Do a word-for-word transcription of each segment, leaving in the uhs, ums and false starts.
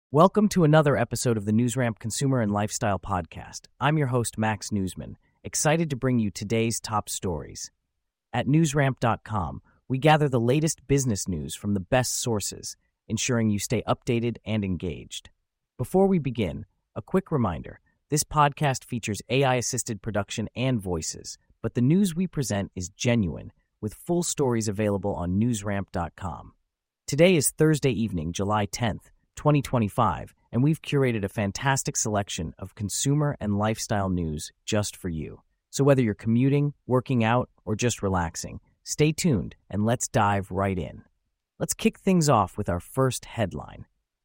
Welcome to another episode of the NewsRamp Consumer and Lifestyle Podcast. I'm your host, Max Newsman, excited to bring you today's top stories. At newsramp dot com, we gather the latest business news from the best sources, ensuring you stay updated and engaged. Before we begin, a quick reminder, this podcast features A I-assisted production and voices, but the news we present is genuine, with full stories available on newsramp dot com. Today is Thursday evening, July tenth, twenty twenty-five, and we've curated a fantastic selection of consumer and lifestyle news just for you. So whether you're commuting, working out, or just relaxing, stay tuned and let's dive right in. Let's kick things off with our first headline.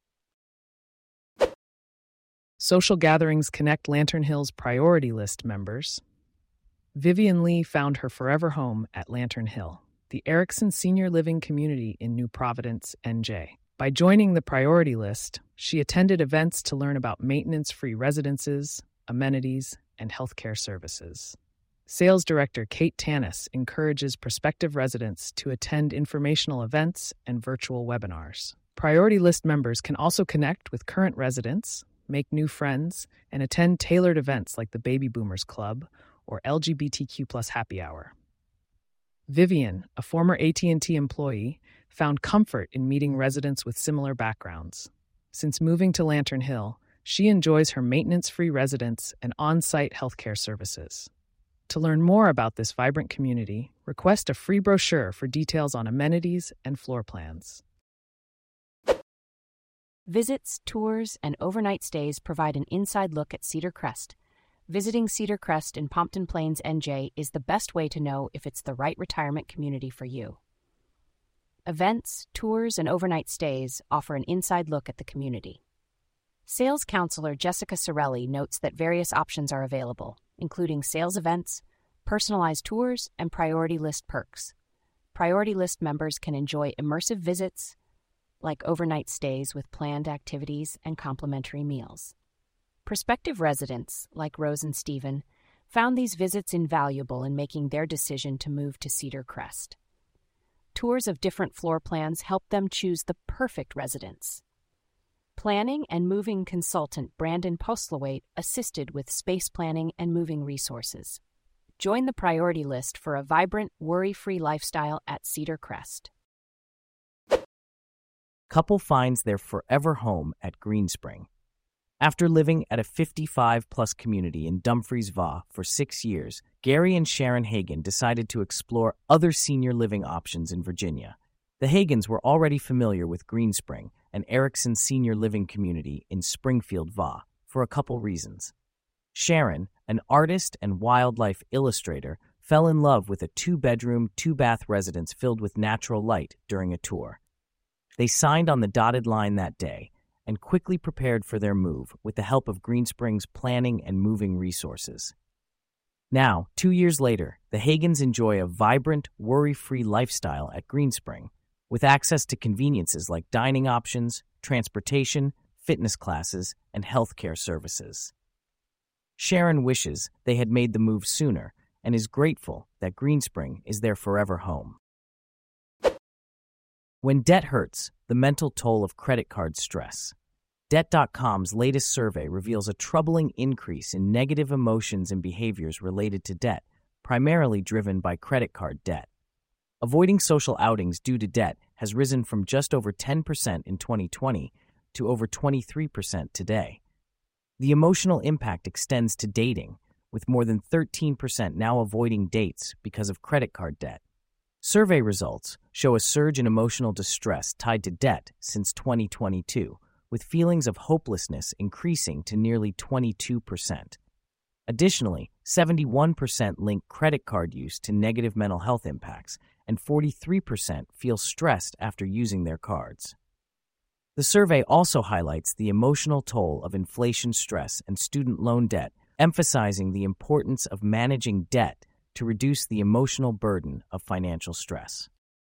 Social gatherings connect Lantern Hill's priority list members. Vivian Lee found her forever home at Lantern Hill, the Erickson Senior Living Community in New Providence, N J. By joining the priority list, she attended events to learn about maintenance-free residences, amenities, and healthcare services. Sales Director Kate Tanis encourages prospective residents to attend informational events and virtual webinars. Priority list members can also connect with current residents, make new friends, and attend tailored events like the Baby Boomers Club or L G B T Q plus Happy Hour. Vivian, a former A T and T employee, found comfort in meeting residents with similar backgrounds. Since moving to Lantern Hill, she enjoys her maintenance-free residence and on-site healthcare services. To learn more about this vibrant community, request a free brochure for details on amenities and floor plans. Visits, tours, and overnight stays provide an inside look at Cedar Crest. Visiting Cedar Crest in Pompton Plains, N J is the best way to know if it's the right retirement community for you. Events, tours, and overnight stays offer an inside look at the community. Sales counselor Jessica Sorelli notes that various options are available, including sales events, personalized tours, and priority list perks. Priority list members can enjoy immersive visits, like overnight stays with planned activities and complimentary meals. Prospective residents, like Rose and Stephen, found these visits invaluable in making their decision to move to Cedar Crest. Tours of different floor plans help them choose the perfect residence. Planning and moving consultant Brandon Postlewaite assisted with space planning and moving resources. Join the priority list for a vibrant, worry-free lifestyle at Cedar Crest. Couple finds their forever home at Greenspring. After living at a fifty-five plus community in Dumfries, V A for six years, Gary and Sharon Hagen decided to explore other senior living options in Virginia. The Hagens were already familiar with Greenspring, an Erickson Senior Living Community in Springfield, V A, for a couple reasons. Sharon, an artist and wildlife illustrator, fell in love with a two-bedroom, two-bath residence filled with natural light during a tour. They signed on the dotted line that day and quickly prepared for their move with the help of Greenspring's planning and moving resources. Now, two years later, the Hagens enjoy a vibrant, worry-free lifestyle at Greenspring, with access to conveniences like dining options, transportation, fitness classes, and healthcare services. Sharon wishes they had made the move sooner and is grateful that Greenspring is their forever home. When debt hurts, the mental toll of credit card stress. Debt dot com's latest survey reveals a troubling increase in negative emotions and behaviors related to debt, primarily driven by credit card debt. Avoiding social outings due to debt has risen from just over ten percent in twenty twenty to over twenty-three percent today. The emotional impact extends to dating, with more than thirteen percent now avoiding dates because of credit card debt. Survey results show a surge in emotional distress tied to debt since twenty twenty-two, with feelings of hopelessness increasing to nearly twenty-two percent. Additionally, seventy-one percent link credit card use to negative mental health impacts, and forty-three percent feel stressed after using their cards. The survey also highlights the emotional toll of inflation stress and student loan debt, emphasizing the importance of managing debt to reduce the emotional burden of financial stress.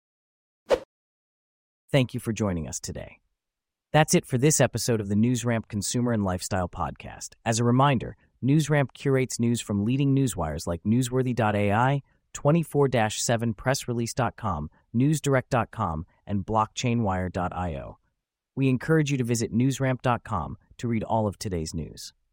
Thank you for joining us today. That's it for this episode of the NewsRamp Consumer and Lifestyle Podcast. As a reminder, NewsRamp curates news from leading newswires like newsworthy dot A I, twenty-four seven press release dot com, newsdirect dot com, and blockchain wire dot io. We encourage you to visit newsramp dot com to read all of today's news.